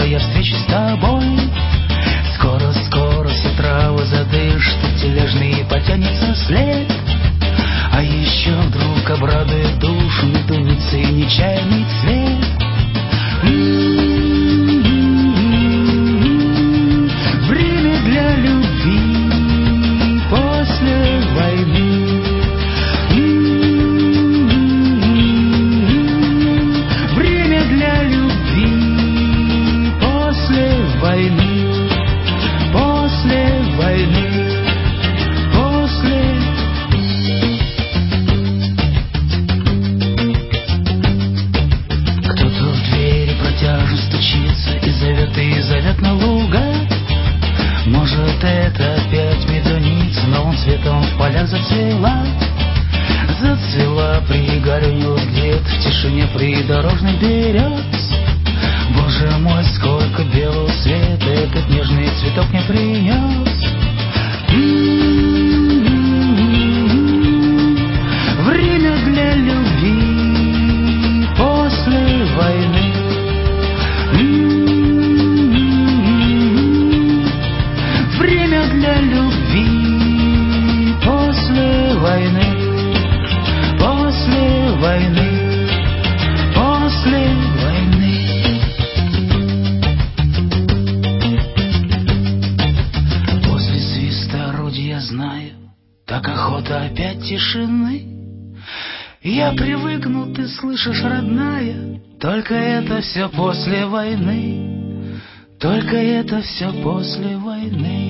я встречусь с тобой. Скоро-скоро все травы задышат, и тележный потянется след. А еще вдруг обрадует душу медуницы и нечаянный цвет. Время для любви после войны. Время для любви после войны. После войны. И зовет на луга. Может, это опять медуница новым цветом в полях зацвела. Зацвела, пригорюнилась где-то в тишине придорожных берез. Боже мой, сколько белого света этот нежный цветок мне принес. Время для любви после войны. Время для любви после войны. После войны. После войны. После свиста орудия, я знаю, так охота опять тишины. Я привыкну, ты слышишь, родная, только это все после войны. Только это все после войны.